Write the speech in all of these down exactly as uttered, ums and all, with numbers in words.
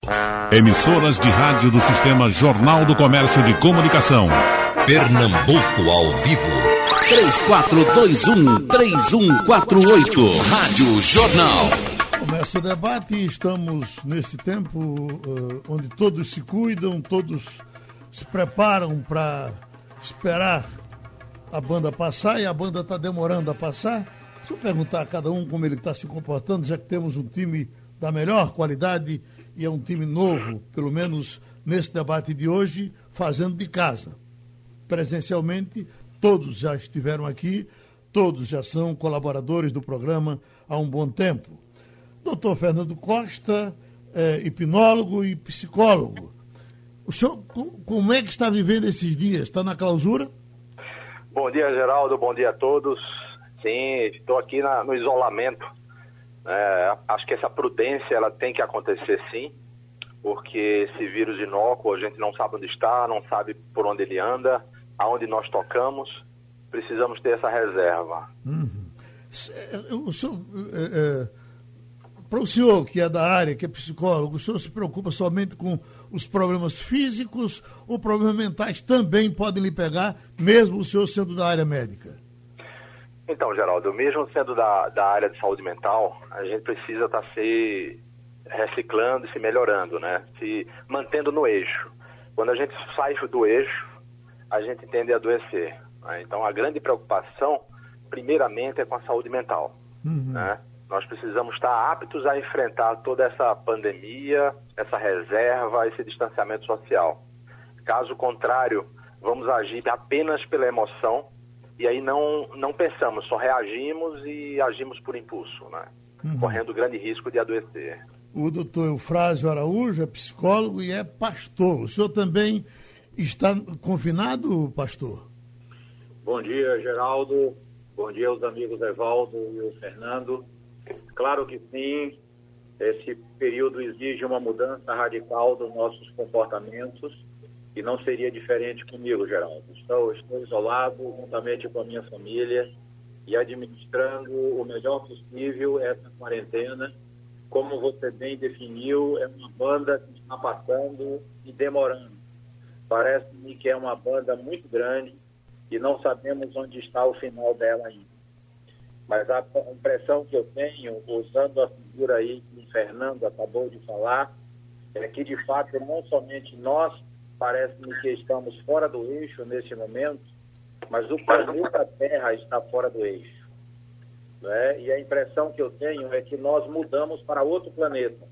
Emissoras de rádio do Sistema Jornal do Comércio de Comunicação. Pernambuco ao vivo. três quatro dois um, três um quatro oito. Rádio Jornal. Começa o debate e estamos nesse tempo uh, onde todos se cuidam, todos se preparam para esperar a banda passar, e a banda está demorando a passar. Se eu perguntar a cada um como ele está se comportando, já que temos um time da melhor qualidade e é um time novo, pelo menos nesse debate de hoje, fazendo de casa. Presencialmente, todos já estiveram aqui, todos já são colaboradores do programa há um bom tempo. Doutor Fernando Costa, é, hipnólogo e psicólogo. O senhor, como é que está vivendo esses dias? Está na clausura? Bom dia, Geraldo. Bom dia a todos. Sim, estou aqui na, no isolamento. É, acho que essa prudência ela tem que acontecer, sim, porque esse vírus inócuo, a gente não sabe onde está, não sabe por onde ele anda, aonde nós tocamos. Precisamos ter essa reserva. Uhum. O senhor, é, é, para o senhor que é da área, que é psicólogo, o senhor se preocupa somente com os problemas físicos ou problemas mentais também podem lhe pegar, mesmo o senhor sendo da área médica? Então, Geraldo, mesmo sendo da, da área de saúde mental, a gente precisa estar se reciclando e se melhorando, né? Se mantendo no eixo. Quando a gente sai do eixo, a gente tende a adoecer. Né? Então, a grande preocupação, primeiramente, é com a saúde mental. Uhum. Né? Nós precisamos estar aptos a enfrentar toda essa pandemia, essa reserva, esse distanciamento social. Caso contrário, vamos agir apenas pela emoção, e aí não, não pensamos, só reagimos e agimos por impulso, né? Uhum. Correndo grande risco de adoecer. O doutor Eufrásio Araújo é psicólogo e é pastor. O senhor também está confinado, pastor? Bom dia, Geraldo. Bom dia aos amigos Evaldo e o Fernando. Claro que sim, esse período exige uma mudança radical dos nossos comportamentos. E não seria diferente comigo, Geraldo. Estou, estou isolado, juntamente com a minha família, e administrando o melhor possível essa quarentena. Como você bem definiu, é uma banda que está passando e demorando. Parece-me que é uma banda muito grande e não sabemos onde está o final dela ainda. Mas a impressão que eu tenho, usando a figura aí que o Fernando acabou de falar, é que, de fato, não somente nós, parece-me que estamos fora do eixo nesse momento, mas o planeta Terra está fora do eixo. Né? E a impressão que eu tenho é que nós mudamos para outro planeta.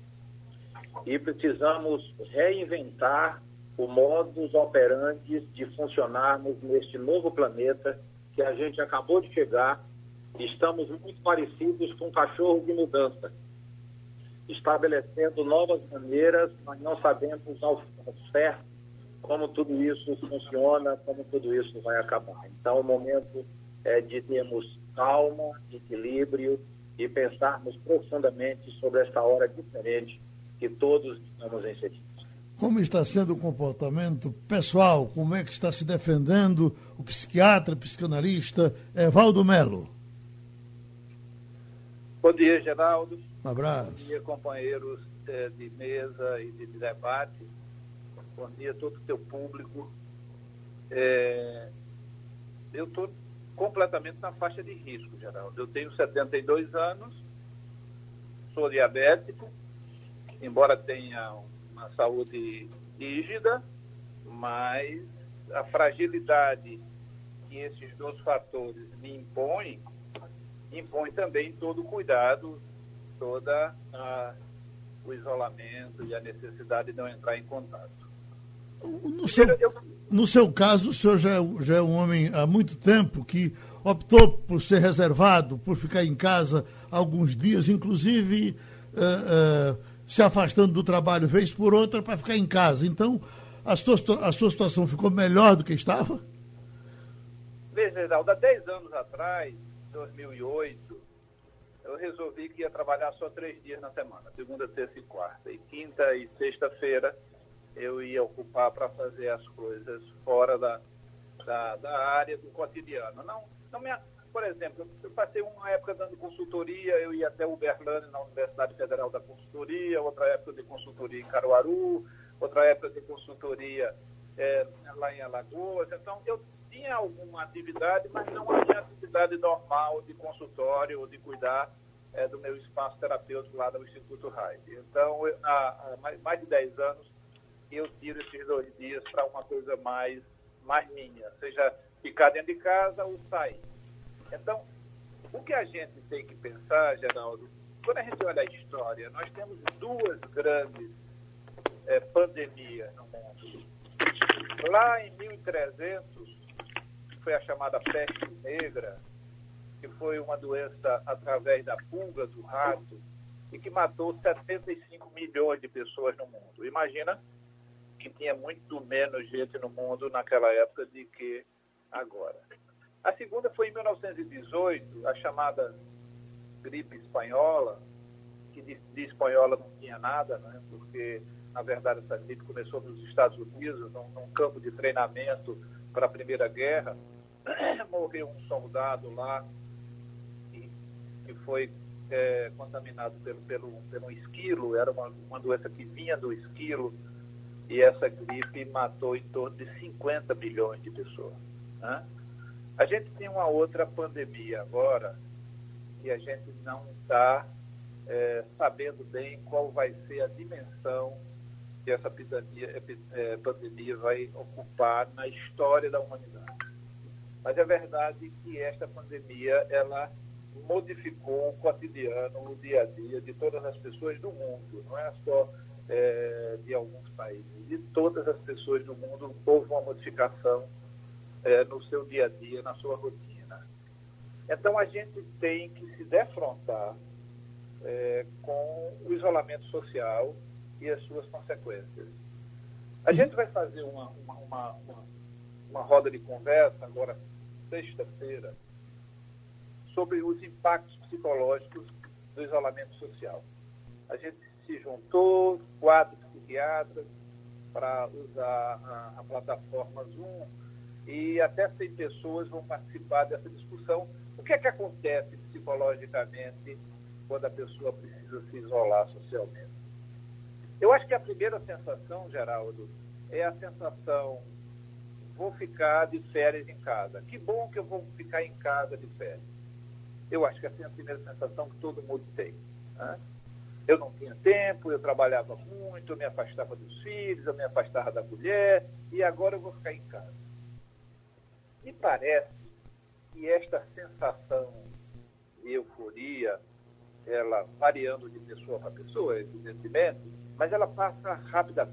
E precisamos reinventar o modus operandi de funcionarmos neste novo planeta que a gente acabou de chegar. Estamos muito parecidos com um cachorro de mudança, estabelecendo novas maneiras, mas não sabemos ao certo como tudo isso funciona, como tudo isso vai acabar. Então, o momento é de termos calma, equilíbrio e pensarmos profundamente sobre esta hora diferente que todos estamos inseridos. Como está sendo o comportamento pessoal? Como é que está se defendendo o psiquiatra, psicanalista Evaldo Melo? Bom dia, Geraldo. Um abraço. Bom dia, companheiros eh, de mesa e de debate. Bom dia a todo o teu público. É, eu estou completamente na faixa de risco, Geraldo. Eu tenho setenta e dois anos, sou diabético, embora tenha uma saúde rígida, mas a fragilidade que esses dois fatores me impõem, impõe também todo o cuidado, toda a, o isolamento e a necessidade de não entrar em contato. No seu, no seu caso, o senhor já, já é um homem há muito tempo que optou por ser reservado, por ficar em casa alguns dias, inclusive uh, uh, se afastando do trabalho vez por outra para ficar em casa. Então, a sua, a sua situação ficou melhor do que estava? Veja, Geraldo, há dez anos atrás, em dois mil e oito, eu resolvi que ia trabalhar só três dias na semana, segunda, terça e quarta. E quinta e sexta-feira eu ia ocupar para fazer as coisas fora da, da, da área do cotidiano. Não, não, me, por exemplo, eu passei uma época dando consultoria, eu ia até Uberlândia, na Universidade Federal da Consultoria, outra época de consultoria em Caruaru, outra época de consultoria é, lá em Alagoas. Então, eu tinha alguma atividade, mas não a minha atividade normal de consultório ou de cuidar é, do meu espaço terapêutico lá do Instituto Raide. Então, eu, há, há mais, mais de dez anos, eu tiro esses dois dias para uma coisa mais, mais minha, seja ficar dentro de casa ou sair. Então, o que a gente tem que pensar, Geraldo, quando a gente olha a história, nós temos duas grandes é, pandemias no mundo. Lá em mil e trezentos, foi a chamada peste negra, que foi uma doença através da pulga do rato e que matou setenta e cinco milhões de pessoas no mundo. Imagina que tinha muito menos gente no mundo naquela época do que agora. A segunda foi em mil novecentos e dezoito, a chamada gripe espanhola, que de, de espanhola não tinha nada, né? Porque, na verdade, essa gripe começou nos Estados Unidos, num, num campo de treinamento para a Primeira Guerra. Morreu um soldado lá que, que foi é, contaminado pelo, pelo, pelo esquilo, era uma, uma doença que vinha do esquilo, e essa gripe matou em torno de cinquenta milhões de pessoas, né? A gente tem uma outra pandemia agora e a gente não está é, sabendo bem qual vai ser a dimensão que essa pandemia, é, pandemia vai ocupar na história da humanidade. Mas é verdade que esta pandemia, ela modificou o cotidiano, o dia a dia de todas as pessoas do mundo, não é só é, de alguns países. De todas as pessoas do mundo houve uma modificação é, no seu dia a dia, na sua rotina. Então a gente tem que se defrontar é, com o isolamento social e as suas consequências. A gente vai fazer uma, uma, uma, uma, uma roda de conversa agora, sexta-feira, sobre os impactos psicológicos do isolamento social. A gente se juntou, quatro psiquiatras, para usar a, a plataforma Zoom, e até cem pessoas vão participar dessa discussão. O que é que acontece psicologicamente quando a pessoa precisa se isolar socialmente? Eu acho que a primeira sensação, Geraldo, é a sensação: vou ficar de férias em casa. Que bom que eu vou ficar em casa de férias. Eu acho que essa é a primeira sensação que todo mundo tem, né? Eu não tinha tempo, eu trabalhava muito, eu me afastava dos filhos, eu me afastava da mulher, e agora eu vou ficar em casa. Me parece que esta sensação de euforia, ela variando de pessoa para pessoa, evidentemente, mas ela passa rapidamente.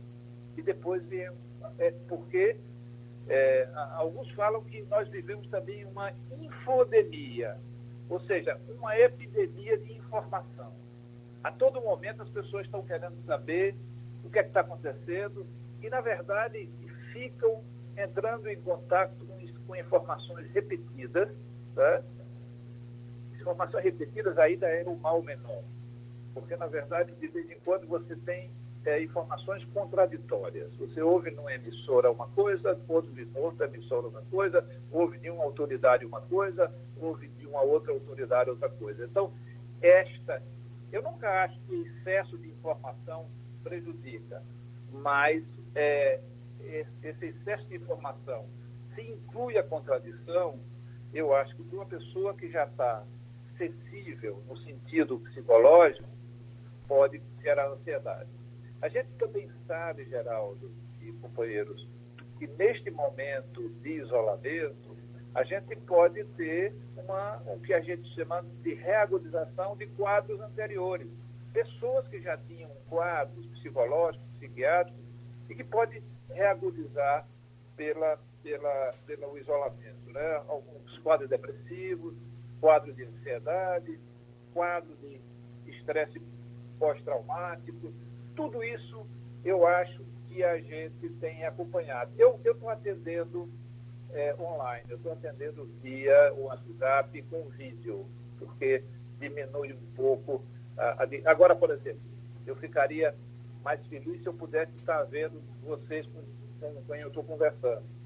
E depois vem, é, porque é, alguns falam que nós vivemos também uma infodemia, ou seja, uma epidemia de informação. A todo momento as pessoas estão querendo saber o que é que está acontecendo e, na verdade, ficam entrando em contato com, com informações repetidas, tá? Informações repetidas ainda é o mal menor, porque, na verdade, de vez em quando você tem é, informações contraditórias. Você ouve numa emissora uma coisa, ouve em outra emissora uma coisa, ouve de uma autoridade uma coisa, ouve de uma outra autoridade outra coisa. Então, esta... Eu nunca acho que excesso de informação prejudica, mas é, esse excesso de informação, se inclui a contradição, eu acho que para uma pessoa que já está sensível no sentido psicológico, pode gerar ansiedade. A gente também sabe, Geraldo e companheiros, que neste momento de isolamento, a gente pode ter uma, o que a gente chama de reagudização de quadros anteriores. Pessoas que já tinham quadros psicológicos, psiquiátricos, e que podem reagudizar pela, pela, pelo isolamento, né? Alguns quadros depressivos, quadros de ansiedade, quadros de estresse pós-traumático. Tudo isso eu acho que a gente tem acompanhado. Eu estou atendendo É, online, eu estou atendendo via o WhatsApp com vídeo, porque diminui um pouco. A, a, agora, por exemplo, eu ficaria mais feliz se eu pudesse estar vendo vocês com, com quem eu estou conversando.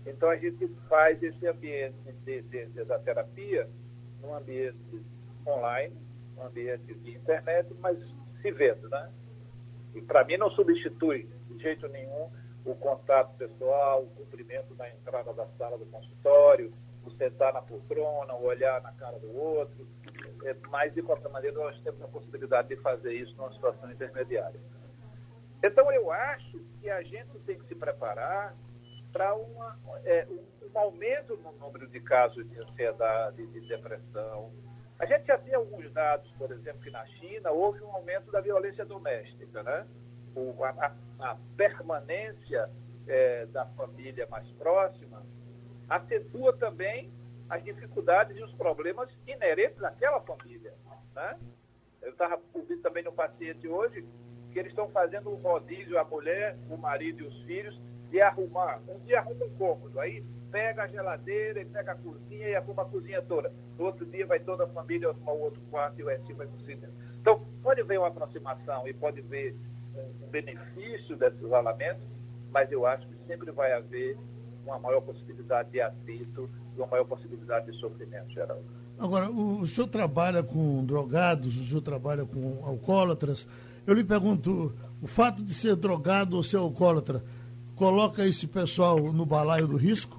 Então a gente faz esse ambiente de, de, de, da terapia num ambiente online, num ambiente de internet, mas se vendo, né? E para mim não substitui de jeito nenhum o contato pessoal, o cumprimento na entrada da sala do consultório, o sentar na poltrona, o olhar na cara do outro, é, mas de qualquer maneira nós temos a possibilidade de fazer isso numa situação intermediária. Então eu acho que a gente tem que se preparar para uma, é, um, um aumento no número de casos de ansiedade, de depressão. A gente já tem alguns dados, por exemplo, que na China houve um aumento da violência doméstica, né? O, a, a permanência é, da família mais próxima acentua também as dificuldades e os problemas inerentes àquela família, né? Eu estava ouvindo também no paciente hoje que eles estão fazendo um rodízio, a mulher, o marido e os filhos, de arrumar. Um dia arruma um cômodo, aí pega a geladeira e pega a cozinha e arruma a cozinha toda. No outro dia vai toda a família arrumar o outro quarto e o assim vai para o cinema. Então, pode haver uma aproximação e pode haver um benefício desses isolamentos, mas eu acho que sempre vai haver uma maior possibilidade de atrito e uma maior possibilidade de sofrimento geral. Agora, o, o senhor trabalha com drogados, o senhor trabalha com alcoólatras. Eu lhe pergunto, o fato de ser drogado ou ser alcoólatra coloca esse pessoal no balaio do risco?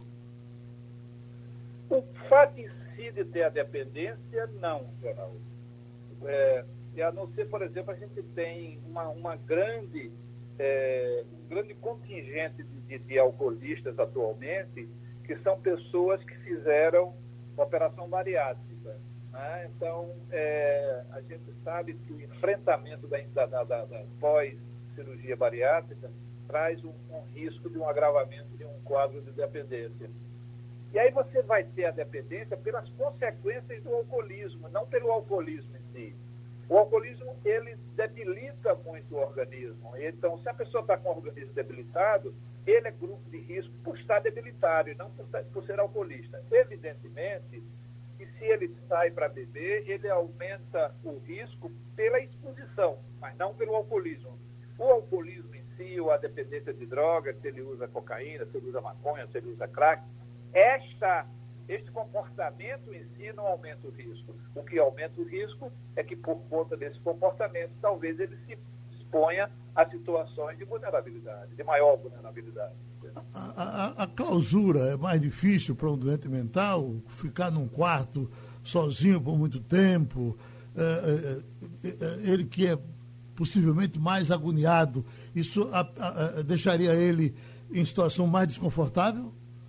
O fato em si de ter a dependência, não, Geraldo. É, a não ser, por exemplo, a gente tem uma, uma grande, é, um grande contingente de, de, de alcoolistas atualmente, que são pessoas que fizeram operação bariátrica, né? Então, é, a gente sabe que o enfrentamento da, da, da, da pós-cirurgia bariátrica traz um, um risco de um agravamento de um quadro de dependência. E aí você vai ter a dependência pelas consequências do alcoolismo, não pelo alcoolismo em si. O alcoolismo, ele debilita muito o organismo. Então, se a pessoa está com o organismo debilitado, ele é grupo de risco por estar debilitado e não por, por ser alcoolista. Evidentemente, que se ele sai para beber, ele aumenta o risco pela exposição, mas não pelo alcoolismo. O alcoolismo em si, ou a dependência de drogas, se ele usa cocaína, se ele usa maconha, se ele usa crack, esta... Este comportamento em si não aumenta o risco. O que aumenta o risco é que, por conta desse comportamento, talvez ele se exponha a situações de vulnerabilidade, de maior vulnerabilidade. A, a, a clausura é mais difícil para um doente mental, ficar num quarto sozinho por muito tempo, é, é, é, ele que é possivelmente mais agoniado, isso a, a, a, deixaria ele em situação mais desconfortável?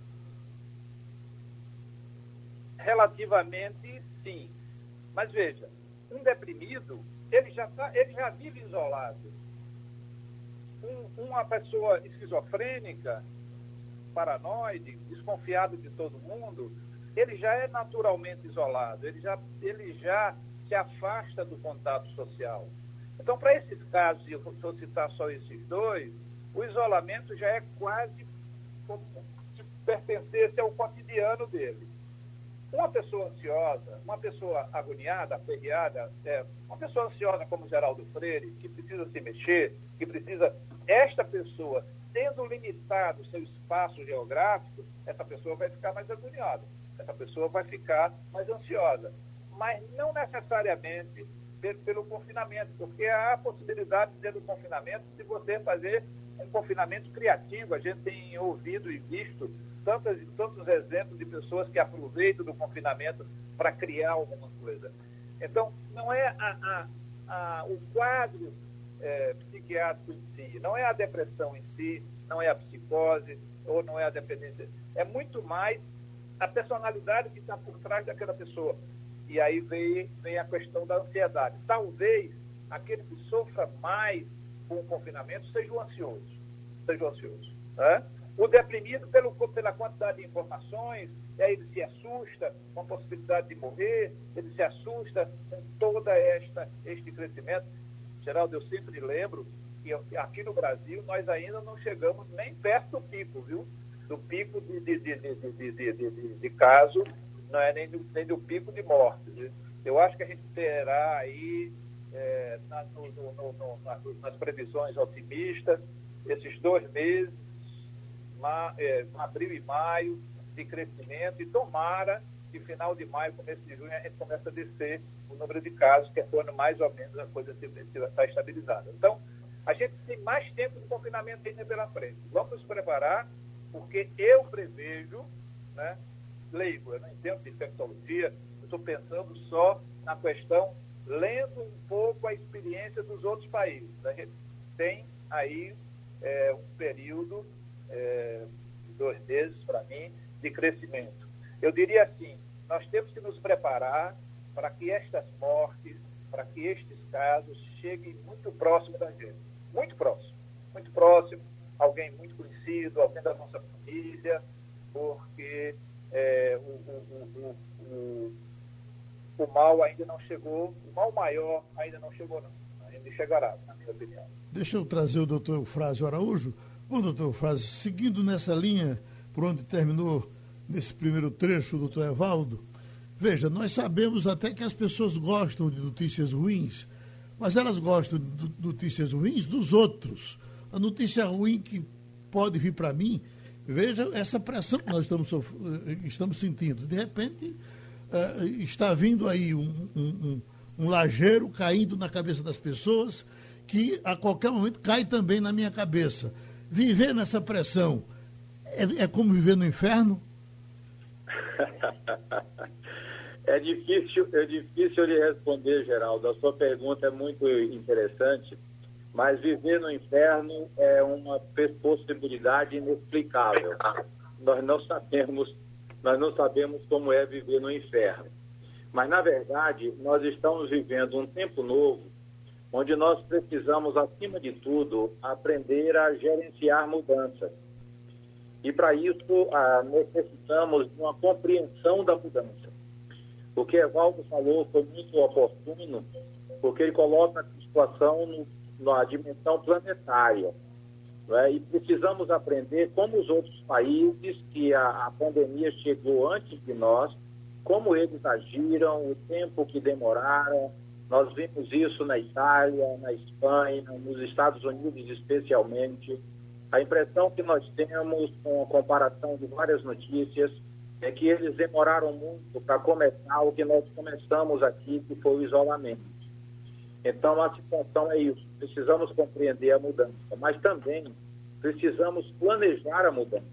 Relativamente, sim. Mas veja, um deprimido, ele já, tá, ele já vive isolado. Um, uma pessoa esquizofrênica, paranoide, desconfiado de todo mundo, ele já é naturalmente isolado, ele já, ele já se afasta do contato social. Então, para esses casos, e eu vou citar só esses dois, o isolamento já é quase como se pertencesse ao cotidiano dele. Uma pessoa ansiosa, uma pessoa agoniada, aperreada, é, uma pessoa ansiosa como Geraldo Freire, que precisa se mexer, que precisa... Esta pessoa, tendo limitado o seu espaço geográfico, essa pessoa vai ficar mais agoniada, essa pessoa vai ficar mais ansiosa. Mas não necessariamente pelo, pelo confinamento, porque há a possibilidade, dentro do confinamento, de você fazer um confinamento criativo. A gente tem ouvido e visto Tantos, tantos exemplos de pessoas que aproveitam do confinamento para criar alguma coisa. Então, não é a, a, a, o quadro é, psiquiátrico em si, não é a depressão em si, não é a psicose ou não é a dependência. É muito mais a personalidade que está por trás daquela pessoa. E aí vem, vem a questão da ansiedade. Talvez aquele que sofra mais com o confinamento seja o ansioso. Seja o ansioso, né? O deprimido, pelo, pela quantidade de informações, aí ele se assusta com a possibilidade de morrer, ele se assusta com todo este crescimento. Geraldo, eu sempre lembro que aqui no Brasil nós ainda não chegamos nem perto do pico, viu? Do pico de, de, de, de, de, de, de, de, de caso, não é nem do, nem do pico de morte. Viu? Eu acho que a gente terá aí, é, na, no, no, no, nas previsões otimistas, esses dois meses, ma, é, abril e maio de crescimento, e tomara que final de maio, começo de junho, a gente começa a descer o número de casos, que é quando mais ou menos a coisa está estabilizada. Então, a gente tem mais tempo de confinamento ainda pela frente. Vamos nos preparar, porque eu prevejo, né, leigo, eu não entendo de infectologia, eu estou pensando só na questão, lendo um pouco a experiência dos outros países. A gente tem aí é, um período, é, de dois meses, para mim, de crescimento. Eu diria assim, nós temos que nos preparar para que estas mortes, para que estes casos cheguem muito próximo da gente. Muito próximo. Muito próximo. Alguém muito conhecido, alguém da nossa família, porque é, o, o, o, o, o mal ainda não chegou, o mal maior ainda não chegou, não. Ainda chegará, na minha opinião. Deixa eu trazer o doutor Eufrásio Araújo. Bom, doutor Eufrásio, seguindo nessa linha por onde terminou nesse primeiro trecho o doutor Evaldo, veja, nós sabemos até que as pessoas gostam de notícias ruins, mas elas gostam de notícias ruins dos outros. A notícia ruim que pode vir para mim, veja essa pressão que nós estamos, estamos sentindo. De repente, uh, está vindo aí um, um, um, um lajeiro caindo na cabeça das pessoas, que a qualquer momento cai também na minha cabeça. Viver nessa pressão é, é como viver no inferno? É difícil, é difícil de responder, Geraldo. A sua pergunta é muito interessante, mas viver no inferno é uma possibilidade inexplicável. Nós não sabemos, nós não sabemos como é viver no inferno. Mas, na verdade, nós estamos vivendo um tempo novo, onde nós precisamos, acima de tudo, aprender a gerenciar mudanças. E, para isso, ah, necessitamos de uma compreensão da mudança. O que Evaldo falou foi muito oportuno, porque ele coloca a situação no, na dimensão planetária. Não é? E precisamos aprender como os outros países, que a, a pandemia chegou antes de nós, como eles agiram, o tempo que demoraram. Nós vimos isso na Itália, na Espanha, nos Estados Unidos especialmente. A impressão que nós temos com a comparação de várias notícias é que eles demoraram muito para começar o que nós começamos aqui, que foi o isolamento. Então, a situação é isso. Precisamos compreender a mudança, mas também precisamos planejar a mudança.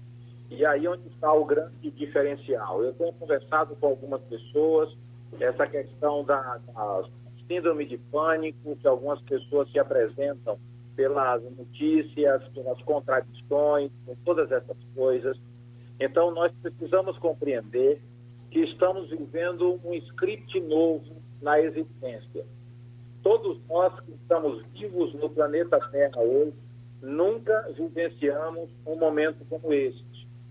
E aí onde está o grande diferencial. Eu tenho conversado com algumas pessoas, essa questão da, da síndrome de pânico, que algumas pessoas se apresentam pelas notícias, pelas contradições, por todas essas coisas. Então, nós precisamos compreender que estamos vivendo um script novo na existência. Todos nós que estamos vivos no planeta Terra hoje, nunca vivenciamos um momento como este.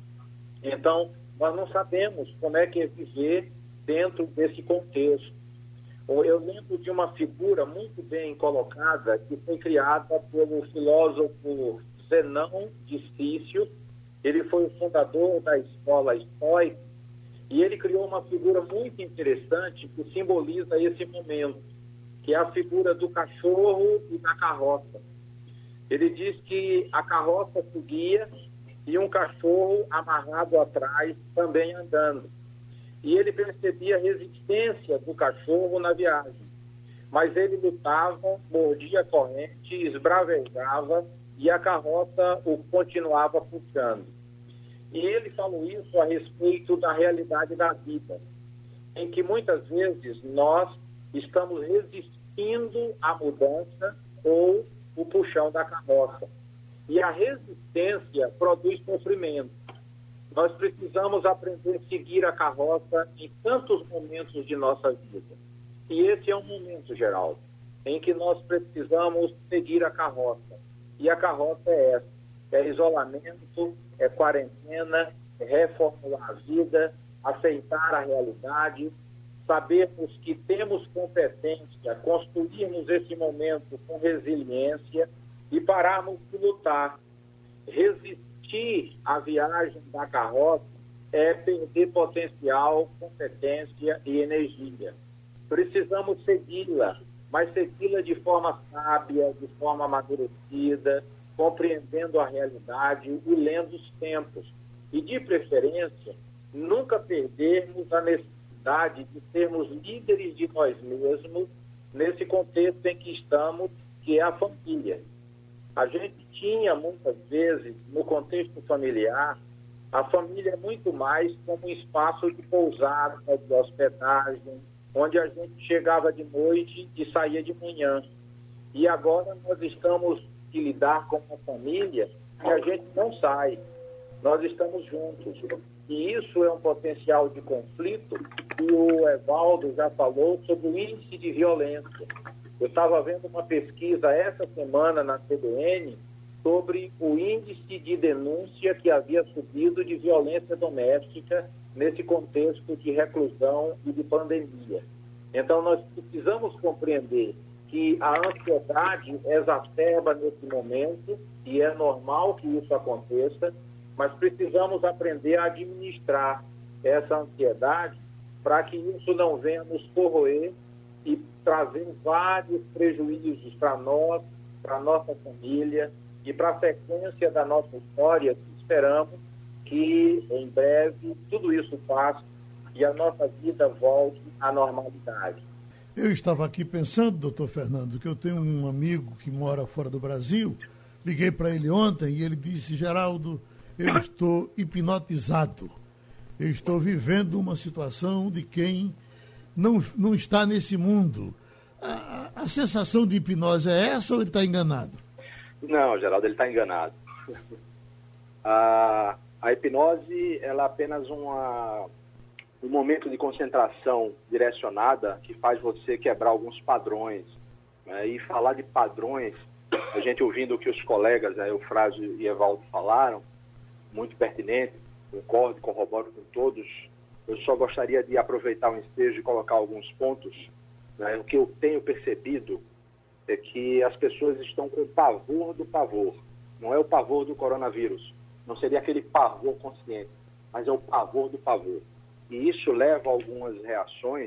Então, nós não sabemos como é que é viver dentro desse contexto. Eu lembro de uma figura muito bem colocada que foi criada pelo filósofo Zenão de Cício. Ele foi o fundador da escola estoica e ele criou uma figura muito interessante que simboliza esse momento, que é a figura do cachorro e da carroça. Ele diz que a carroça seguia e um cachorro amarrado atrás também andando. E ele percebia a resistência do cachorro na viagem. Mas ele lutava, mordia a corrente, esbravejava e a carroça o continuava puxando. E ele falou isso a respeito da realidade da vida, em que muitas vezes nós estamos resistindo à mudança ou o puxão da carroça. E a resistência produz sofrimento. Nós precisamos aprender a seguir a carroça em tantos momentos de nossa vida. E esse é um momento, Geraldo, em que nós precisamos seguir a carroça. E a carroça é essa. É isolamento, é quarentena, é reformular a vida, aceitar a realidade, sabermos que temos competência, construirmos esse momento com resiliência e pararmos de lutar. Resistir à viagem da carroça é perder potencial, competência e energia. Precisamos segui-la, mas segui-la de forma sábia, de forma amadurecida, compreendendo a realidade e lendo os tempos. E, de preferência, nunca perdermos a necessidade de sermos líderes de nós mesmos nesse contexto em que estamos, que é a família. A gente tinha, muitas vezes, no contexto familiar, a família muito mais como um espaço de pousada, de hospedagem, onde a gente chegava de noite e saía de manhã. E agora nós estamos de lidar com uma família que a gente não sai. Nós estamos juntos. E isso é um potencial de conflito, e o Evaldo já falou sobre o índice de violência. Eu estava vendo uma pesquisa essa semana na C B N sobre o índice de denúncia que havia subido de violência doméstica nesse contexto de reclusão e de pandemia. Então, nós precisamos compreender que a ansiedade exacerba nesse momento, e é normal que isso aconteça, mas precisamos aprender a administrar essa ansiedade para que isso não venha nos corroer e trazer vários prejuízos para nós, para a nossa família e para a sequência da nossa história. Esperamos que, em breve, tudo isso passe e a nossa vida volte à normalidade. Eu estava aqui pensando, doutor Fernando, que eu tenho um amigo que mora fora do Brasil, liguei para ele ontem e ele disse: Geraldo, eu estou hipnotizado, eu estou vivendo uma situação de quem não, não está nesse mundo. A, a, a sensação de hipnose é essa ou ele está enganado? Não, Geraldo, ele está enganado. a, a hipnose, ela é apenas uma... um momento de concentração direcionada que faz você quebrar alguns padrões. Né? E falar de padrões, a gente ouvindo o que os colegas, né, Eufrásio e Evaldo falaram, muito pertinente, concordo, corroboro com todos. Eu só gostaria de aproveitar o ensejo e colocar alguns pontos. Né? O que eu tenho percebido é que as pessoas estão com pavor do pavor. Não é o pavor do coronavírus, não seria aquele pavor consciente, mas é o pavor do pavor. E isso leva a algumas reações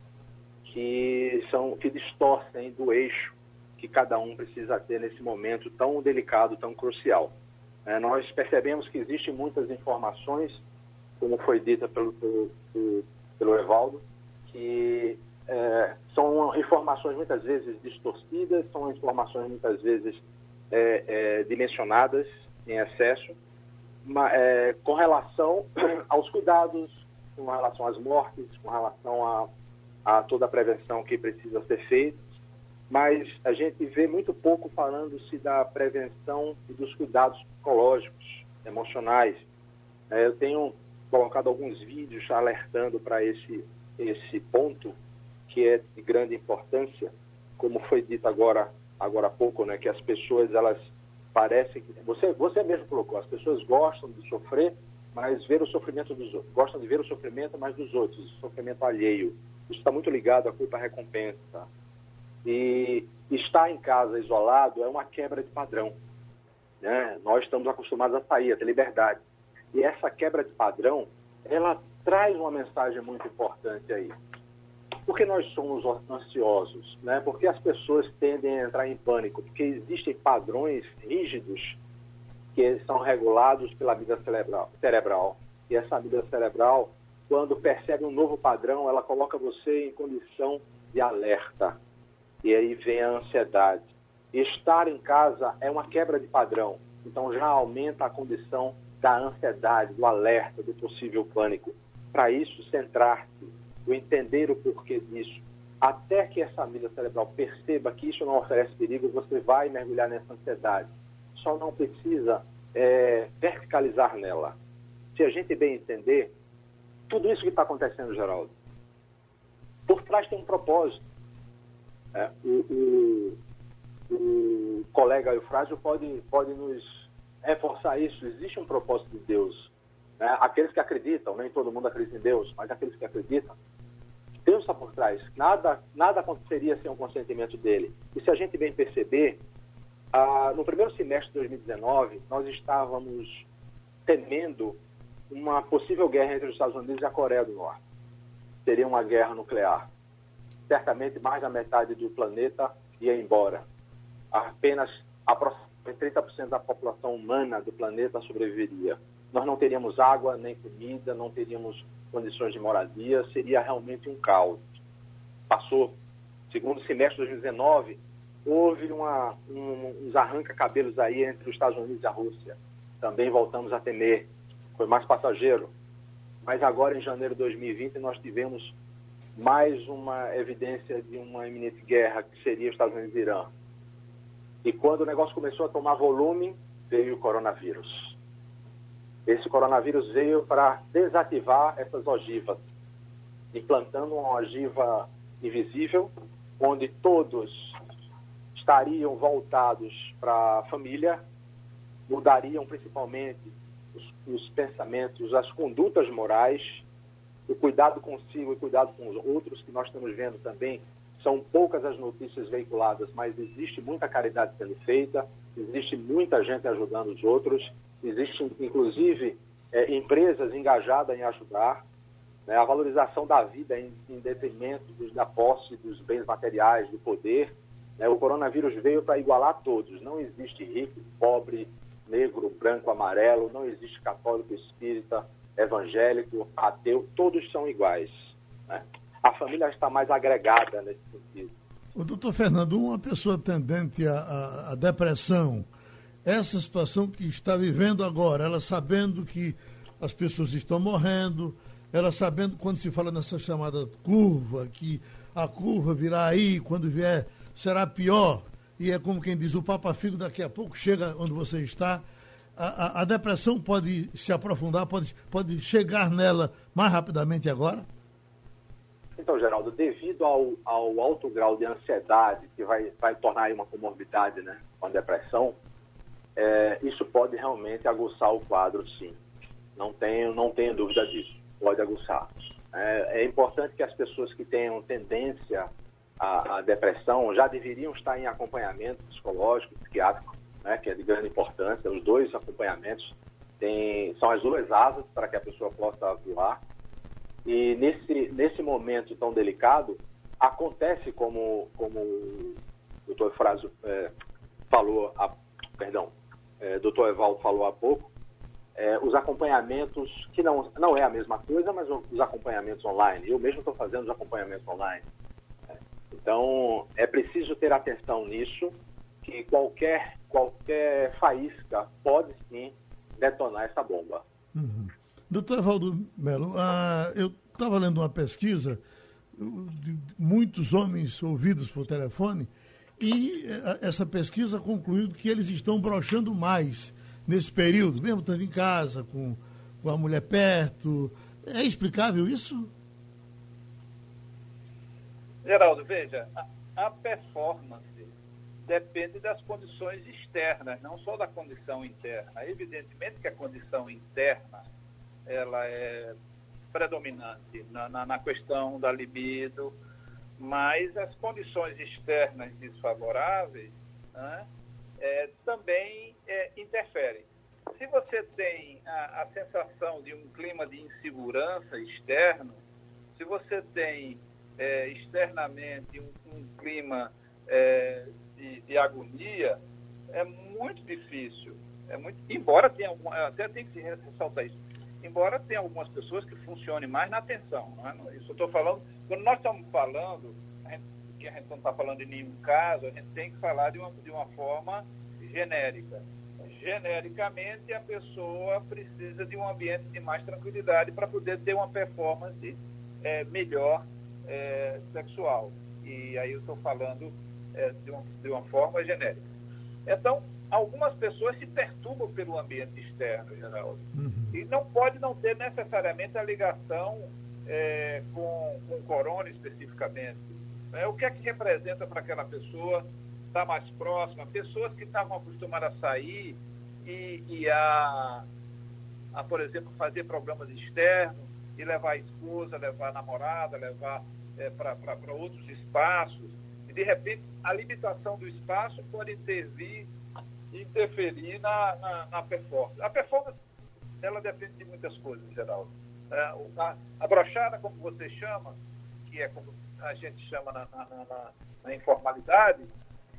que, são, que distorcem do eixo que cada um precisa ter nesse momento tão delicado, tão crucial. É, nós percebemos que existem muitas informações, como foi dita pelo, pelo, pelo Evaldo, que é, são informações muitas vezes distorcidas, são informações muitas vezes é, é, dimensionadas em excesso, mas, é, com relação aos cuidados, com relação às mortes, com relação a, a toda a prevenção que precisa ser feita, mas a gente vê muito pouco falando-se da prevenção e dos cuidados psicológicos, emocionais. É, eu tenho colocado alguns vídeos alertando para esse, esse ponto, que é de grande importância, como foi dito agora, agora há pouco, né, que as pessoas, elas parecem que... Você, você mesmo colocou, as pessoas gostam de sofrer, mas ver o sofrimento dos outros. Gostam de ver o sofrimento, mas dos outros, o sofrimento alheio. Isso está muito ligado à culpa-recompensa. E estar em casa isolado é uma quebra de padrão. Né? Nós estamos acostumados a sair, a ter liberdade. E essa quebra de padrão, ela traz uma mensagem muito importante aí. Por que nós somos ansiosos? Né? Porque as pessoas tendem a entrar em pânico, porque existem padrões rígidos que são regulados pela amígdala cerebral, cerebral. E essa amígdala cerebral, quando percebe um novo padrão, ela coloca você em condição de alerta. E aí vem a ansiedade. Estar em casa é uma quebra de padrão. Então já aumenta a condição da ansiedade, do alerta, do possível pânico. Para isso, centrar-se, o entender o porquê disso, até que essa amígdala cerebral perceba que isso não oferece perigo, você vai mergulhar nessa ansiedade. Só não precisa é, verticalizar nela. Se a gente bem entender, tudo isso que está acontecendo, Geraldo, por trás tem um propósito. É, o, o, o colega Eufrásio pode, pode nos reforçar isso. Existe um propósito de Deus. Né? Aqueles que acreditam, nem todo mundo acredita em Deus, mas aqueles que acreditam, Deus está por trás. Nada, nada aconteceria sem o consentimento dele. E se a gente bem perceber, ah, no primeiro semestre de dois mil e dezenove, nós estávamos temendo uma possível guerra entre os Estados Unidos e a Coreia do Norte. Seria uma guerra nuclear. Certamente mais da metade do planeta ia embora. Apenas trinta por cento da população humana do planeta sobreviveria. Nós não teríamos água, nem comida, não teríamos condições de moradia, seria realmente um caos. Passou, segundo semestre de dois mil e dezenove, houve uma, um, uns arranca-cabelos aí entre os Estados Unidos e a Rússia. Também voltamos a temer, foi mais passageiro. Mas agora, em janeiro de dois mil e vinte, nós tivemos mais uma evidência de uma iminente guerra, que seria os Estados Unidos e Irã. E quando o negócio começou a tomar volume, veio o coronavírus. Esse coronavírus veio para desativar essas ogivas, implantando uma ogiva invisível, onde todos estariam voltados para a família, mudariam principalmente os, os pensamentos, as condutas morais, o cuidado consigo e cuidado com os outros, que nós estamos vendo também. São poucas as notícias veiculadas, mas existe muita caridade sendo feita, existe muita gente ajudando os outros, existe, inclusive, é, empresas engajadas em ajudar, né, a valorização da vida em, em detrimento dos, da posse dos bens materiais, do poder. Né, o coronavírus veio para igualar todos. Não existe rico, pobre, negro, branco, amarelo, não existe católico, espírita, evangélico, ateu, todos são iguais. Né? A família está mais agregada nesse sentido. O doutor Fernando, uma pessoa tendente à, à, à depressão, essa situação que está vivendo agora, ela sabendo que as pessoas estão morrendo, ela sabendo, quando se fala nessa chamada curva, que a curva virá aí, quando vier será pior, e é como quem diz, o Papa Figo daqui a pouco chega onde você está, a, a, a depressão pode se aprofundar, pode, pode chegar nela mais rapidamente agora? Então, Geraldo, devido ao, ao alto grau de ansiedade, que vai, vai tornar aí uma comorbidade, né, com a depressão, é, isso pode realmente aguçar o quadro, sim. Não tenho, não tenho dúvida disso, pode aguçar. É, é importante que as pessoas que tenham tendência à, à depressão já deveriam estar em acompanhamento psicológico, psiquiátrico, né, que é de grande importância. Os dois acompanhamentos têm, são as duas asas para que a pessoa possa voar. E nesse, nesse momento tão delicado, acontece como, como o doutor Fraso é, falou, a, perdão, é, doutor Evaldo falou há pouco, é, os acompanhamentos, que não, não é a mesma coisa, mas os acompanhamentos online. Eu mesmo estou fazendo os acompanhamentos online. É, então, é preciso ter atenção nisso, que qualquer, qualquer faísca pode sim detonar essa bomba. Uhum. Doutor Evaldo Melo, ah, eu estava lendo uma pesquisa de muitos homens ouvidos por telefone e essa pesquisa concluiu que eles estão broxando mais nesse período, mesmo estando em casa, com, com a mulher perto. É explicável isso? Geraldo, veja, a, a performance depende das condições externas, não só da condição interna. Evidentemente que a condição interna ela é predominante na, na, na questão da libido, mas as condições externas desfavoráveis, né, é, também é, interferem. Se você tem a, a sensação de um clima de insegurança externo, se você tem é, externamente um, um clima é, de, de agonia, é muito difícil. É muito, embora tenha alguma, até tem que ressaltar isso, embora tenha algumas pessoas que funcionem mais na atenção. Não é? Isso eu estou falando, quando nós estamos falando, a gente, que a gente não está falando de nenhum caso, a gente tem que falar de uma, de uma forma genérica. Genericamente, a pessoa precisa de um ambiente de mais tranquilidade para poder ter uma performance é, melhor é, sexual. E aí eu estou falando é, de, uma, de uma forma genérica. Então, algumas pessoas se perturbam pelo ambiente externo, Geraldo. Uhum. E não pode não ter necessariamente a ligação é, com, com o corona especificamente. É, o que é que representa para aquela pessoa estar mais próxima? Pessoas que estavam acostumadas a sair e, e a, a, por exemplo, fazer programas externos e levar a esposa, levar a namorada, levar é, para outros espaços. E, de repente, a limitação do espaço pode intervir interferir na, na, na performance. A performance, ela depende de muitas coisas, Geraldo. É, a, a brochada, como você chama, que é como a gente chama na, na, na, na informalidade,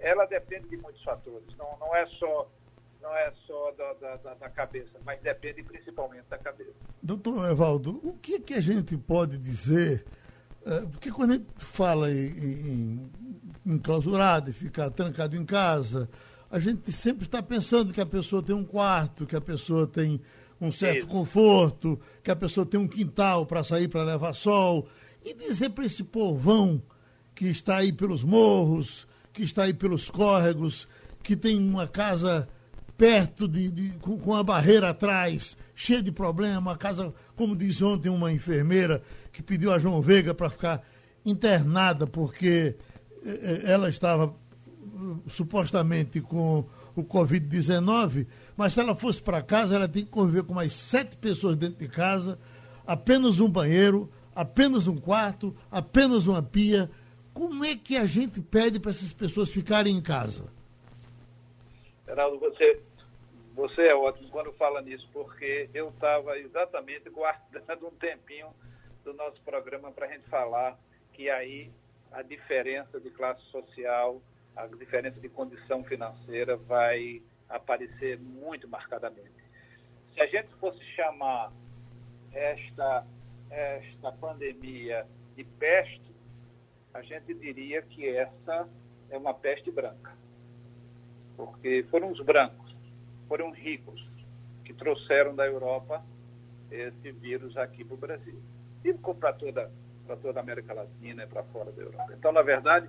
ela depende de muitos fatores, não, não é só, não é só da, da, da cabeça, mas depende principalmente da cabeça. Doutor Evaldo, o que, que a gente pode dizer, uh, porque quando a gente fala em, em, em enclausurado e ficar trancado em casa, a gente sempre está pensando que a pessoa tem um quarto, que a pessoa tem um certo Isso. conforto, que a pessoa tem um quintal para sair para levar sol. E dizer para esse povão que está aí pelos morros, que está aí pelos córregos, que tem uma casa perto, de, de com, com a barreira atrás, cheia de problema, uma casa, como diz ontem uma enfermeira, que pediu a João Veiga para ficar internada porque eh, ela estava supostamente com o covid dezenove, mas se ela fosse para casa, ela tem que conviver com mais sete pessoas dentro de casa, apenas um banheiro, apenas um quarto, apenas uma pia. Como é que a gente pede para essas pessoas ficarem em casa? Geraldo, você, você é ótimo quando fala nisso, porque eu estava exatamente guardando um tempinho do nosso programa para a gente falar que aí a diferença de classe social, a diferença de condição financeira vai aparecer muito marcadamente. Se a gente fosse chamar esta, esta pandemia de peste, a gente diria que essa é uma peste branca. Porque foram os brancos, foram os ricos que trouxeram da Europa esse vírus aqui para o Brasil. E para toda, para toda a América Latina e para fora da Europa. Então, na verdade,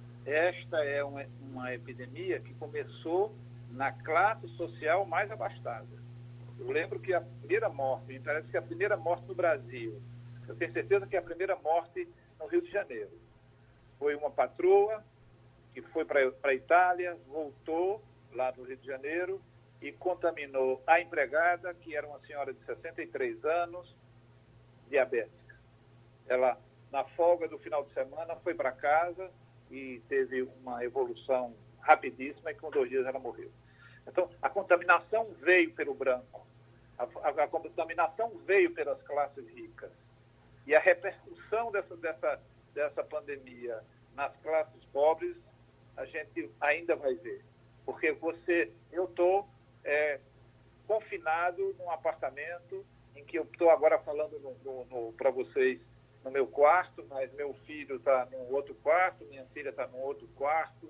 esta é uma, uma epidemia que começou na classe social mais abastada. Eu lembro que a primeira morte, me parece que a primeira morte no Brasil, eu tenho certeza que a primeira morte no Rio de Janeiro, foi uma patroa que foi para a Itália, voltou lá no Rio de Janeiro e contaminou a empregada, que era uma senhora de sessenta e três anos, diabética. Ela, na folga do final de semana, foi para casa e teve uma evolução rapidíssima e com dois dias ela morreu. Então, a contaminação veio pelo branco, a, a, a contaminação veio pelas classes ricas. E a repercussão dessa, dessa, dessa pandemia nas classes pobres, a gente ainda vai ver. Porque você, eu estou é, confinado num apartamento em que eu estou agora falando no, no, no, para vocês no meu quarto, mas meu filho está num outro quarto, minha filha está num outro quarto.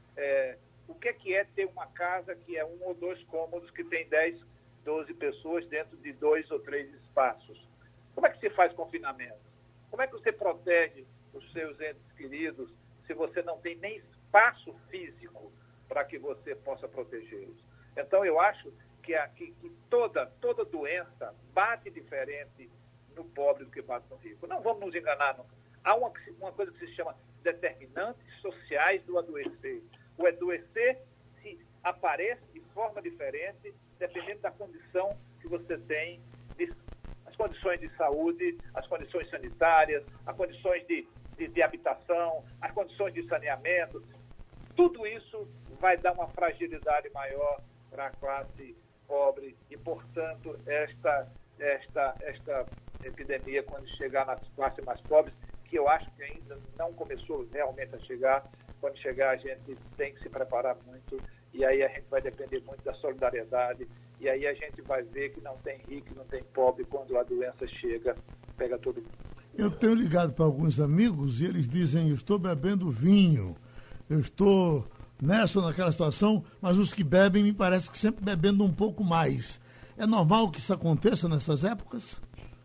É, o que é, que é ter uma casa que é um ou dois cômodos, que tem dez, doze pessoas dentro de dois ou três espaços? Como é que se faz confinamento? Como é que você protege os seus entes queridos se você não tem nem espaço físico para que você possa protegê-los? Então, eu acho que, a, que, que toda, toda doença bate diferente no pobre do que bate no rico. Não vamos nos enganar, não. Há uma, uma coisa que se chama determinantes sociais do adoecer. O adoecer se aparece de forma diferente, dependendo da condição que você tem, de, as condições de saúde, as condições sanitárias, as condições de, de, de habitação, as condições de saneamento. Tudo isso vai dar uma fragilidade maior para a classe pobre e, portanto, esta, esta, esta epidemia, quando chegar nas classes mais pobres, que eu acho que ainda não começou realmente a chegar, quando chegar a gente tem que se preparar muito, e aí a gente vai depender muito da solidariedade, e aí a gente vai ver que não tem rico, não tem pobre, quando a doença chega, pega todo mundo. Eu tenho ligado para alguns amigos e eles dizem, eu estou bebendo vinho, eu estou nessa ou naquela situação, mas os que bebem me parece que sempre bebendo um pouco mais. É normal que isso aconteça nessas épocas?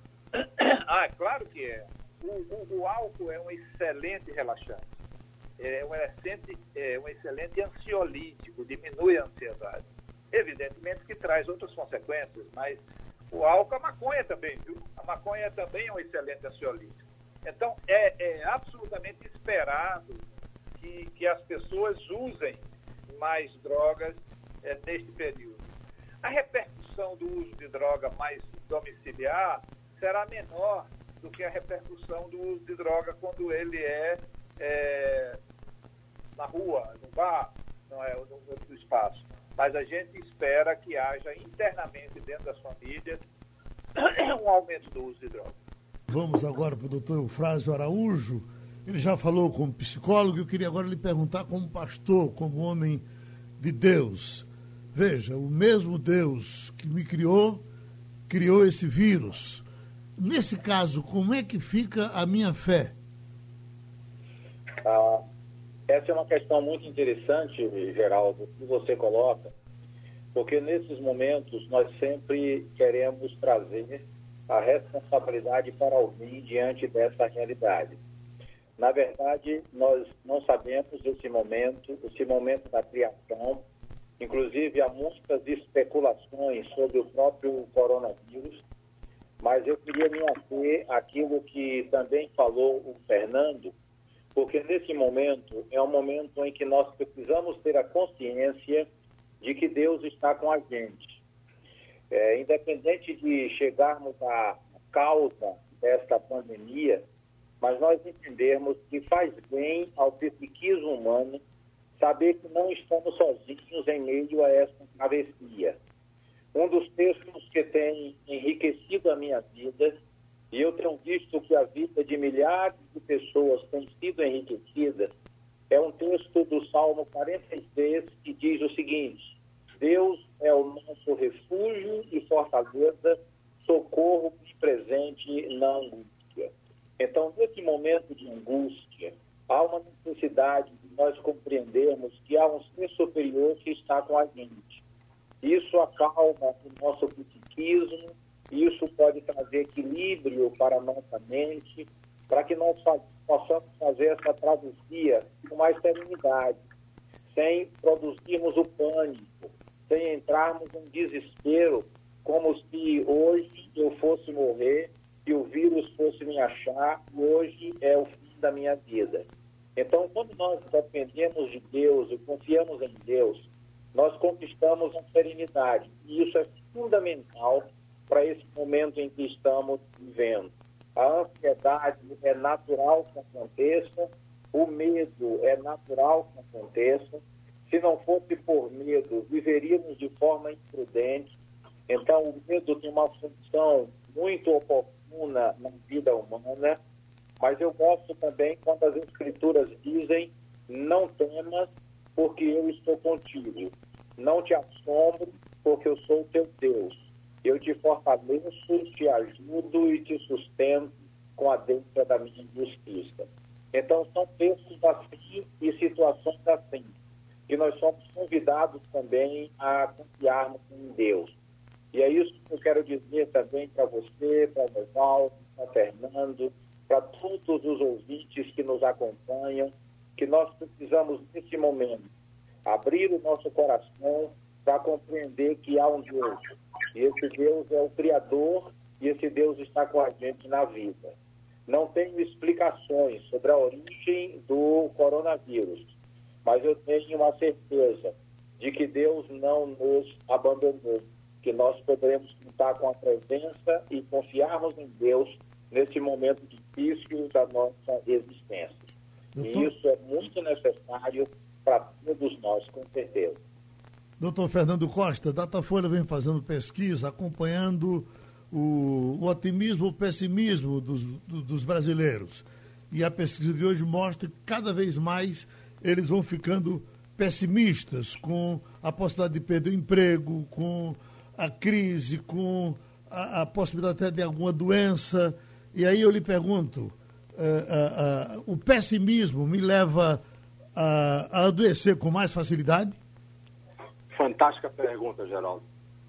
Ah, claro que é. O, o, o álcool é um excelente relaxante. É um excelente, é um excelente ansiolítico, diminui a ansiedade. Evidentemente que traz outras consequências, mas o álcool, a maconha também, viu? A maconha também é um excelente ansiolítico. Então, é, é absolutamente esperado que, que as pessoas usem mais drogas é, neste período. A repercussão do uso de droga mais domiciliar será menor do que a repercussão do uso de droga quando ele é, é na rua, no bar, não é, no outro espaço. Mas a gente espera que haja internamente dentro das famílias um aumento do uso de droga. Vamos agora para o doutor Eufrásio Araújo. ele já falou como psicólogo, eu queria agora lhe perguntar como pastor, como homem de Deus. Veja, o mesmo Deus que me criou, criou esse vírus. Nesse caso, como é que fica a minha fé? Ah, essa é uma questão muito interessante, Geraldo, que você coloca, porque nesses momentos nós sempre queremos trazer a responsabilidade para alguém diante dessa realidade. Na verdade, nós não sabemos esse momento, esse momento da criação. Inclusive, há muitas especulações sobre o próprio coronavírus, mas eu queria me ater àquilo que também falou o Fernando, porque nesse momento é um momento em que nós precisamos ter a consciência de que Deus está com a gente. É, independente de chegarmos à causa desta pandemia, mas nós entendermos que faz bem ao psiquismo humano saber que não estamos sozinhos em meio a essa travessia. Um dos textos que tem enriquecido a minha vida, e eu tenho visto que a vida de milhares de pessoas tem sido enriquecida, é um texto do Salmo quarenta e seis, que diz o seguinte: Deus é o nosso refúgio e fortaleza, socorro presente na angústia. Então, nesse momento de angústia, há uma necessidade de nós compreendermos que há um ser superior que está com a gente. Isso acalma o nosso psiquismo, isso pode trazer equilíbrio para a nossa mente, para que nós possamos fazer essa travessia com mais serenidade, sem produzirmos o pânico, sem entrarmos em desespero, como se hoje eu fosse morrer e o vírus fosse me achar, e hoje é o fim da minha vida. Então, quando nós dependemos de Deus e confiamos em Deus, nós conquistamos a serenidade. E isso é fundamental para esse momento em que estamos vivendo. A ansiedade é natural que aconteça, o medo é natural que aconteça. Se não fosse por medo, viveríamos de forma imprudente. Então, o medo tem uma função muito oportuna na vida humana, mas eu gosto também quando as Escrituras dizem: não temas, porque eu estou contigo. Não te assombres, porque eu sou o teu Deus. Eu te fortaleço, te ajudo e te sustento com a destra da minha justiça. Então, são textos assim e situações assim, que nós somos convidados também a confiarmos em Deus. E é isso que eu quero dizer também para você, para o Evaldo, para Fernando, para todos os ouvintes que nos acompanham, que nós precisamos, nesse momento, abrir o nosso coração para compreender que há um Deus. E esse Deus é o Criador, e esse Deus está com a gente na vida. Não tenho explicações sobre a origem do coronavírus, mas eu tenho uma certeza de que Deus não nos abandonou, que nós poderemos contar com a presença e confiarmos em Deus nesse momento difícil da nossa existência. Doutor... E isso é muito necessário para todos nós, com certeza. Doutor Fernando Costa, Datafolha vem fazendo pesquisa, acompanhando o, o otimismo, o pessimismo dos, dos brasileiros. E a pesquisa de hoje mostra que cada vez mais eles vão ficando pessimistas com a possibilidade de perder o emprego, com a crise, com a, a possibilidade até de alguma doença. E aí eu lhe pergunto, uh, uh, uh, o pessimismo me leva a, a adoecer com mais facilidade? Fantástica pergunta, Geraldo.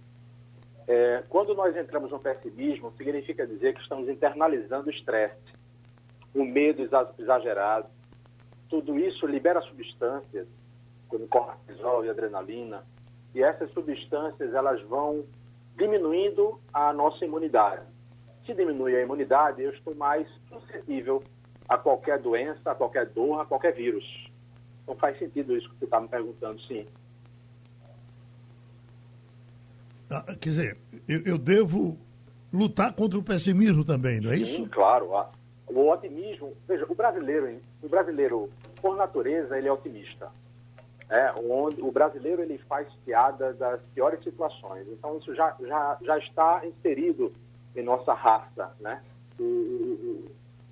É, quando nós entramos no pessimismo, significa dizer que estamos internalizando o estresse, o medo exagerado. Tudo isso libera substâncias, como cortisol e adrenalina, e essas substâncias elas vão diminuindo a nossa imunidade. Se diminui a imunidade, eu estou mais suscetível a qualquer doença, a qualquer dor, a qualquer vírus. Não faz sentido isso que você está me perguntando, sim. Ah, quer dizer, eu, eu devo lutar contra o pessimismo também, não é sim, isso? Sim, claro. O otimismo, veja, o brasileiro, o brasileiro, por natureza, ele é otimista. É, onde o brasileiro ele faz piada das piores situações. Então, isso já, já, já está inserido em nossa raça, né? O, o,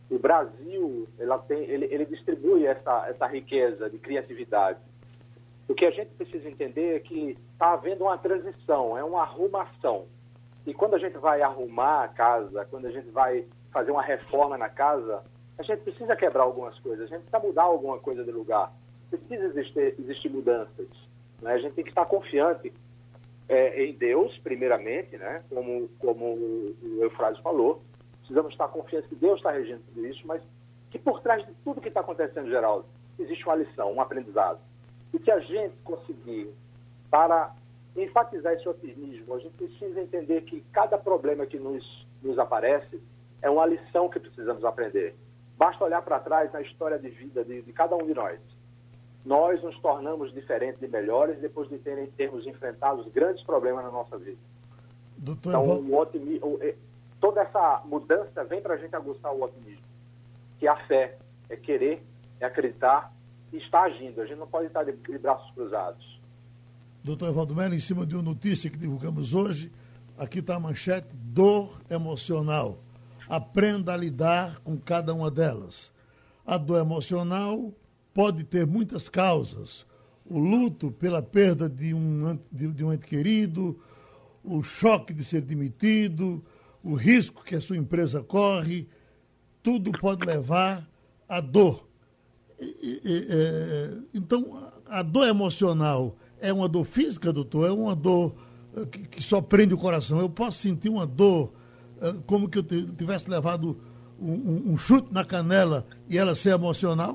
O Brasil, ela tem, ele, ele distribui essa, essa riqueza de criatividade. O que a gente precisa entender é que está havendo uma transição, é uma arrumação. E quando a gente vai arrumar a casa, quando a gente vai fazer uma reforma na casa, a gente precisa quebrar algumas coisas, a gente precisa mudar alguma coisa de lugar. Precisa existir, existir mudanças. Né? A gente tem que estar confiante é, em Deus, primeiramente, né? como, como o Eufrásio falou. Precisamos estar confiantes que Deus está regindo tudo isso, mas que por trás de tudo que está acontecendo, Geraldo, existe uma lição, um aprendizado. E que a gente conseguir, para enfatizar esse otimismo, a gente precisa entender que cada problema que nos, nos aparece é uma lição que precisamos aprender. Basta olhar para trás na história de vida de, de cada um de nós. Nós nos tornamos diferentes e melhores depois de terem, termos enfrentado os grandes problemas na nossa vida. Doutor então, Evaldo... o otimismo, toda essa mudança vem para a gente aguçar o otimismo. Que a fé é querer, é acreditar e estar agindo. A gente não pode estar de, de braços cruzados. Doutor Evaldo Melo, em cima de uma notícia que divulgamos hoje, aqui está a manchete: dor emocional. Aprenda a lidar com cada uma delas. A dor emocional pode ter muitas causas. O luto pela perda de um, de, de um ente querido, o choque de ser demitido, o risco que a sua empresa corre, tudo pode levar à dor. E, e, é, então, a dor emocional é uma dor física, doutor? É uma dor que, que só prende o coração? Eu posso sentir uma dor como que eu tivesse levado um, um, um chute na canela e ela ser emocional?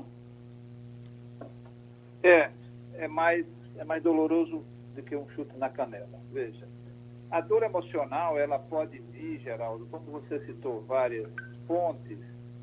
É, é mais, é mais doloroso do que um chute na canela. Veja, a dor emocional, ela pode vir, Geraldo, como você citou várias fontes,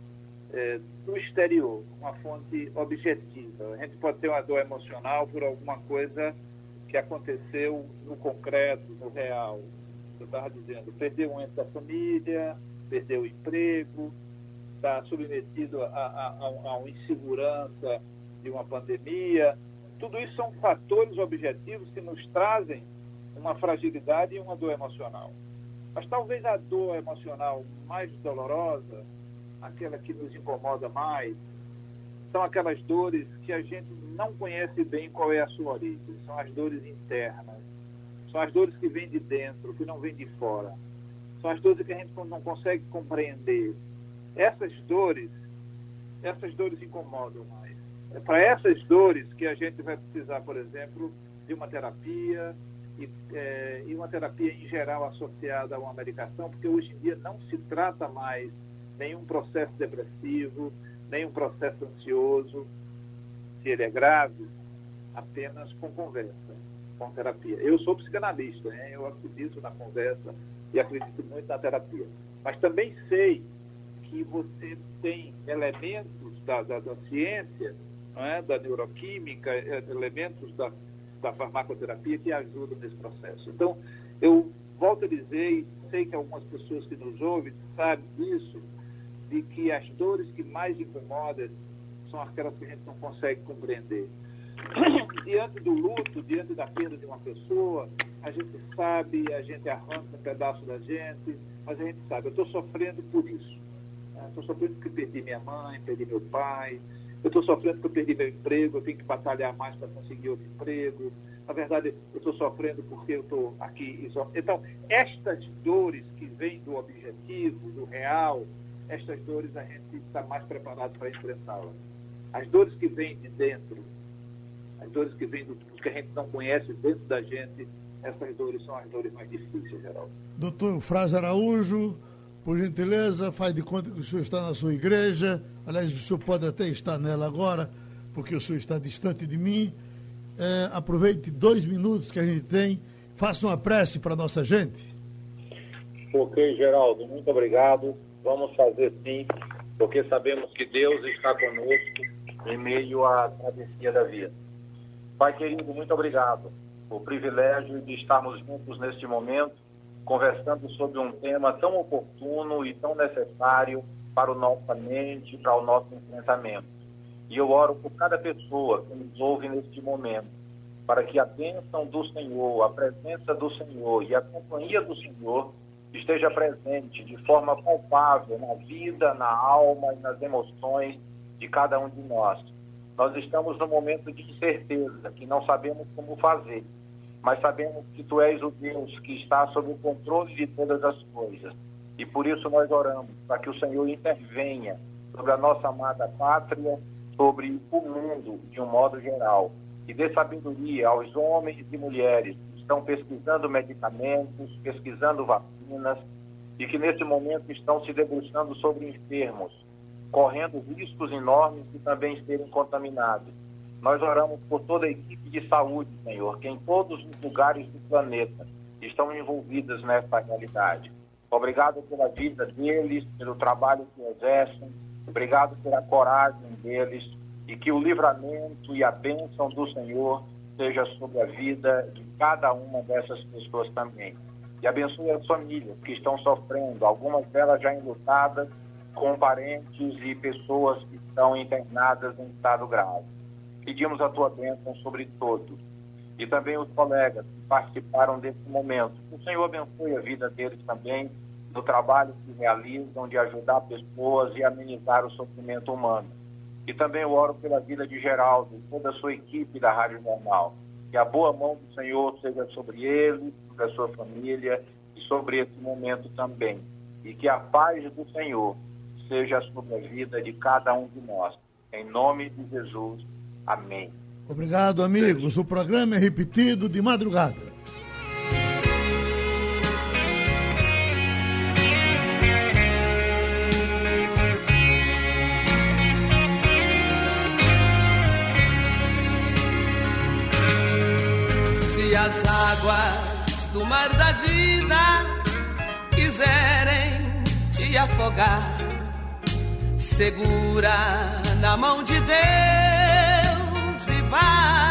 é, do exterior, uma fonte objetiva. A gente pode ter uma dor emocional por alguma coisa que aconteceu no concreto, no real. Eu estava dizendo, perdeu um ente da família, perdeu o emprego, está submetido a, a, a, a uma insegurança de uma pandemia. Tudo isso são fatores objetivos que nos trazem uma fragilidade e uma dor emocional. Mas talvez a dor emocional mais dolorosa, aquela que nos incomoda mais, são aquelas dores que a gente não conhece bem qual é a sua origem. São as dores internas. São as dores que vêm de dentro, que não vêm de fora. São as dores que a gente não consegue compreender. Essas dores, essas dores incomodam mais. É para essas dores que a gente vai precisar, por exemplo, de uma terapia, e, é, e uma terapia em geral associada a uma medicação, porque hoje em dia não se trata mais nenhum processo depressivo, nenhum processo ansioso, se ele é grave, apenas com conversa, com terapia. Eu sou psicanalista, né? Eu acredito na conversa e acredito muito na terapia. Mas também sei que você tem elementos da, da, da ciência, não é? Da neuroquímica, elementos da, da farmacoterapia que ajudam nesse processo. Então, eu volto a dizer, e sei que algumas pessoas que nos ouvem sabem disso, de que as dores que mais incomodam são aquelas que a gente não consegue compreender. Diante do luto, diante da perda de uma pessoa, a gente sabe, a gente arranca um pedaço da gente, mas a gente sabe, eu estou sofrendo por isso. Estou sofrendo porque perdi minha mãe, perdi meu pai, eu estou sofrendo porque eu perdi meu emprego, eu tenho que batalhar mais para conseguir outro emprego. Na verdade, eu estou sofrendo porque eu estou aqui isolado. Então, estas dores que vêm do objetivo, do real, estas dores a gente está mais preparado para enfrentá-las. As dores que vêm de dentro, as dores que vêm do que a gente não conhece dentro da gente, essas dores são as dores mais difíceis, Geraldo. Doutor Eufrásio Araújo, por gentileza, faz de conta que o senhor está na sua igreja. Aliás, o senhor pode até estar nela agora, porque o senhor está distante de mim. É, aproveite dois minutos que a gente tem, faça uma prece para a nossa gente. Ok, Geraldo, muito obrigado. Vamos fazer sim, porque sabemos que Deus está conosco em meio à travessia da vida. Pai querido, muito obrigado por o privilégio de estarmos juntos neste momento, conversando sobre um tema tão oportuno e tão necessário para a nossa mente, para o nosso enfrentamento. E eu oro por cada pessoa que nos ouve neste momento, para que a bênção do Senhor, a presença do Senhor e a companhia do Senhor esteja presente de forma palpável na vida, na alma e nas emoções de cada um de nós. Nós estamos num momento de incerteza, que não sabemos como fazer, mas sabemos que Tu és o Deus que está sob o controle de todas as coisas. E por isso nós oramos, para que o Senhor intervenha sobre a nossa amada pátria, sobre o mundo de um modo geral, e dê sabedoria aos homens e mulheres que estão pesquisando medicamentos, pesquisando vacinas, e que nesse momento estão se debruçando sobre enfermos, correndo riscos enormes de também serem contaminados. Nós oramos por toda a equipe de saúde, Senhor, que em todos os lugares do planeta estão envolvidas nessa realidade. Obrigado pela vida deles, pelo trabalho que exercem, obrigado pela coragem deles, e que o livramento e a bênção do Senhor seja sobre a vida de cada uma dessas pessoas também. E abençoe as famílias que estão sofrendo, algumas delas já enlutadas, com parentes e pessoas que estão internadas em estado grave. Pedimos a Tua bênção sobre todos. E também os colegas que participaram desse momento. Que o Senhor abençoe a vida deles também, no trabalho que realizam de ajudar pessoas e amenizar o sofrimento humano. E também eu oro pela vida de Geraldo e toda a sua equipe da Rádio Jornal. Que a boa mão do Senhor seja sobre ele, sobre a sua família e sobre esse momento também. E que a paz do Senhor seja sobre a vida de cada um de nós. Em nome de Jesus. Amém. Obrigado, amigos. O programa é repetido de madrugada. Se as águas do mar da vida quiserem te afogar, segura na mão de Deus e vai.